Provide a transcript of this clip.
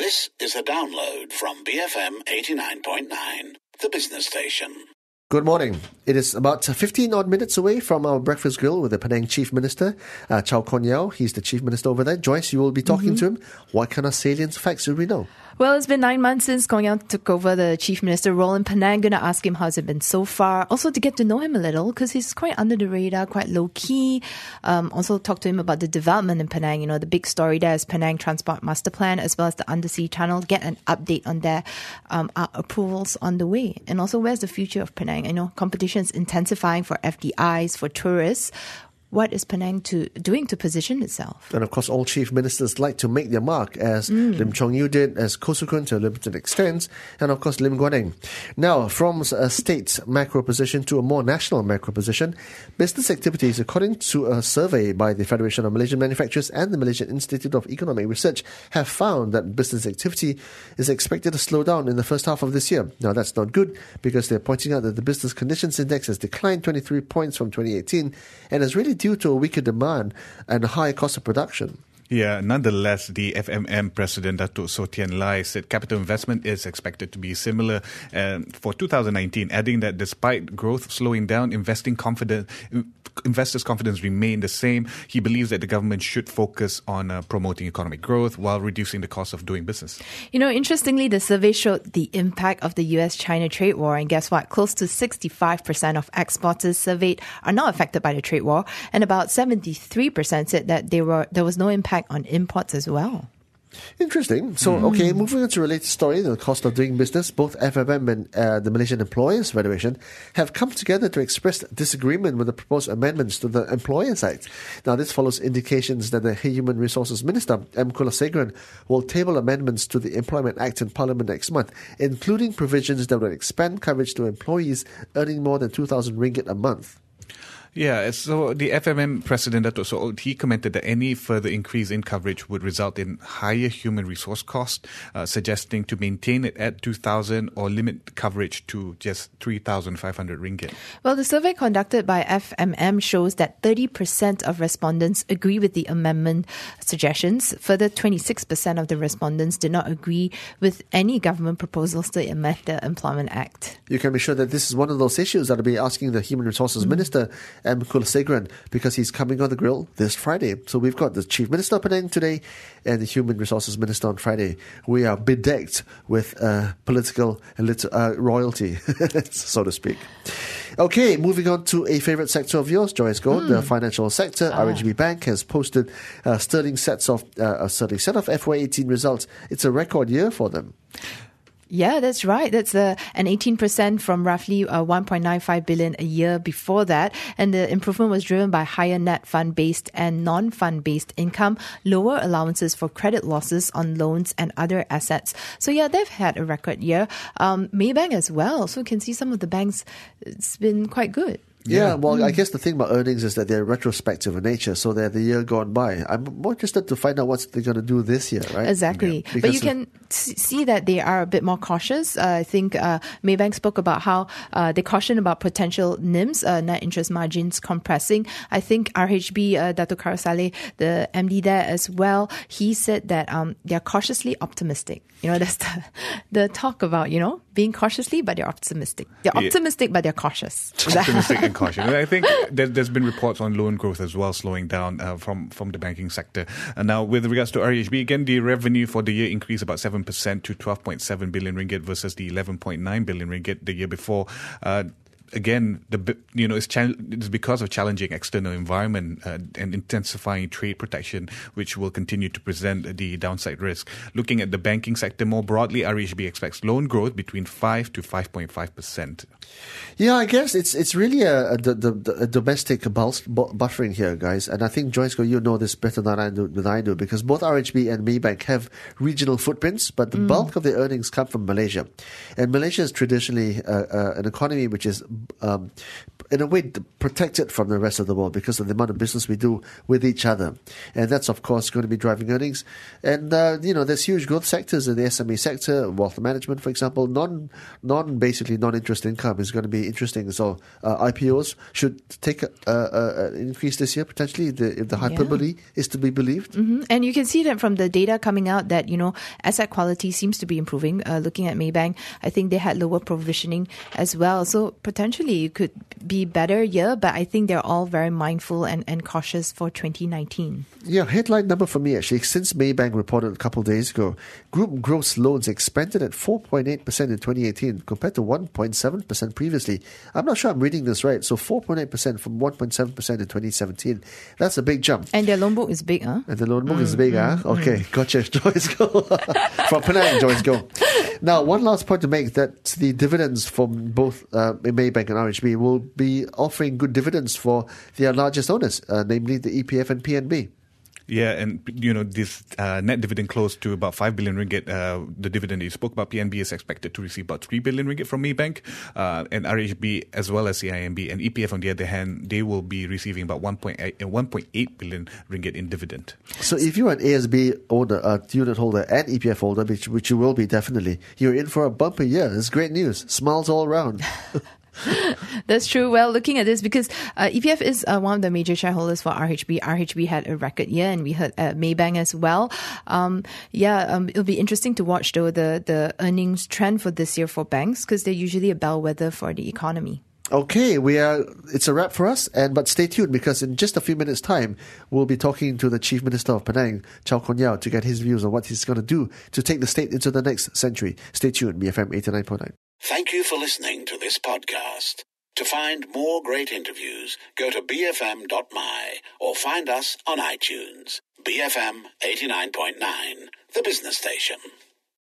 This is a download from BFM 89.9, the business station. Good morning. It is about 15 odd minutes away from our breakfast grill with the Penang Chief Minister, Chow Kon Yeow. He's the Chief Minister over there. Joyce, you will be talking to him. What kind of salient facts do we know? Well, it's been 9 months since Kong Yeow took over the Chief Minister role in Penang. Going to ask him how's it been so far. Also to get to know him a little because he's quite under the radar, quite low key. Also talk to him about the development in Penang. You know, the big story there is Penang Transport Master Plan as well as the undersea tunnel. Get an update on their approvals on the way. And also where's the future of Penang? I know competition is intensifying for FDIs, for tourists. What is Penang doing to position itself? And of course, all chief ministers like to make their mark, as Lim Chong Yu did, as Koh Su Kun to a limited extent, and of course Lim Guan Eng. Now, from a state macro position to a more national macro position, business activities, according to a survey by the Federation of Malaysian Manufacturers and the Malaysian Institute of Economic Research, have found that business activity is expected to slow down in the first half of this year. Now, that's not good because they're pointing out that the Business Conditions Index has declined 23 points from 2018 and is really due to a weaker demand and a higher cost of production. Yeah, nonetheless, the FMM President Datuk Soh Tian Lai said capital investment is expected to be similar for 2019, adding that despite growth slowing down, investors' confidence remain the same. He believes that the government should focus on promoting economic growth while reducing the cost of doing business. You know, interestingly, the survey showed the impact of the US-China trade war. And guess what? Close to 65% of exporters surveyed are not affected by the trade war. And about 73% said that there was no impact on imports as well. Interesting. So, okay, moving on to a related story, the cost of doing business, both FMM and the Malaysian Employers Federation have come together to express disagreement with the proposed amendments to the Employers Act. Now, this follows indications that the Human Resources Minister, M. Kulasekharan, will table amendments to the Employment Act in Parliament next month, including provisions that will expand coverage to employees earning more than 2,000 ringgit a month. Yeah, so the FMM President Datuk Soh, he commented that any further increase in coverage would result in higher human resource costs, suggesting to maintain it at 2,000 or limit coverage to just 3,500 ringgit. Well, the survey conducted by FMM shows that 30% of respondents agree with the amendment suggestions. Further, 26% of the respondents did not agree with any government proposals to amend the Employment Act. You can be sure that this is one of those issues that will be asking the Human Resources Minister, M. Kulasekharan, because he's coming on the grill this Friday. So we've got the Chief Minister of Penang today and the Human Resources Minister on Friday. We are bedecked with political royalty, so to speak. Okay, moving on to a favourite sector of yours, Joyce Goh, the financial sector. RHB Bank has posted a sterling set of FY18 results. It's a record year for them. Yeah, that's right. That's an 18% from roughly 1.95 billion a year before that. And the improvement was driven by higher net fund-based and non-fund-based income, lower allowances for credit losses on loans and other assets. So yeah, they've had a record year. Maybank as well. So you can see some of the banks, it's been quite good. Yeah, well, I guess the thing about earnings is that they're retrospective in nature, so they're the year gone by. I'm more interested to find out what they're going to do this year, right? Exactly. Yeah. But you can see that they are a bit more cautious. I think Maybank spoke about how they caution about potential NIMs, net interest margins compressing. I think RHB, Datuk Kara Saleh, the MD there as well, he said that they're cautiously optimistic. You know, that's the talk about, you know, being cautiously, but they're optimistic. They're optimistic, but they're cautious. Optimistic and cautious. I think there's been reports on loan growth as well slowing down from the banking sector. And now, with regards to RHB, again, the revenue for the year increased about 7% to 12.7 billion ringgit versus the 11.9 billion ringgit the year before. Again, it's because of challenging external environment and intensifying trade protection, which will continue to present the downside risk. Looking at the banking sector more broadly, RHB expects loan growth between 5 to 5.5%. Yeah, I guess it's really a domestic buffering here, guys. And I think, Joyce, you know this better than I do, because both RHB and Maybank have regional footprints, but the bulk of their earnings come from Malaysia. And Malaysia is traditionally an economy which is in a way, protected from the rest of the world because of the amount of business we do with each other. And that's, of course, going to be driving earnings. And, there's huge growth sectors in the SME sector, wealth management, for example. Basically non-interest income is going to be interesting. So IPOs should take an increase this year, potentially, if the hyperbole is to be believed. Mm-hmm. And you can see that from the data coming out that, asset quality seems to be improving. Looking at Maybank, I think they had lower provisioning as well. So potentially it could be better year, but I think they're all very mindful and cautious for 2019. Yeah, headline number for me actually, since Maybank reported a couple of days ago, group gross loans expanded at 4.8% in 2018 compared to 1.7% previously. I'm not sure I'm reading this right. So 4.8% from 1.7% in 2017. That's a big jump. And their loan book is big, huh? And the loan book is big, Okay, gotcha. Joyce, go. From Penang, Joyce, go. Now, one last point to make, that the dividends from both Maybank and RHB will be offering good dividends for their largest owners, namely the EPF and PNB. Yeah, and this net dividend close to about 5 billion ringgit. The dividend you spoke about, PNB is expected to receive about 3 billion ringgit from Maybank, and RHB as well as CIMB and EPF on the other hand, they will be receiving about 1.8 billion ringgit in dividend. So if you're an ASB owner, unit holder and EPF holder, which you will be definitely, you're in for a bumper year. It's great news. Smiles all around. That's true. Well, looking at this, because EPF is one of the major shareholders for RHB. RHB had a record year, and we heard Maybank as well. It'll be interesting to watch, though, the earnings trend for this year for banks, because they're usually a bellwether for the economy. Okay, it's a wrap for us, but stay tuned because in just a few minutes' time, we'll be talking to the Chief Minister of Penang, Chow Kon Yeow, to get his views on what he's going to do to take the state into the next century. Stay tuned, BFM 89.9. Thank you for listening to this podcast. To find more great interviews, go to bfm.my or find us on iTunes. BFM 89.9, the business station.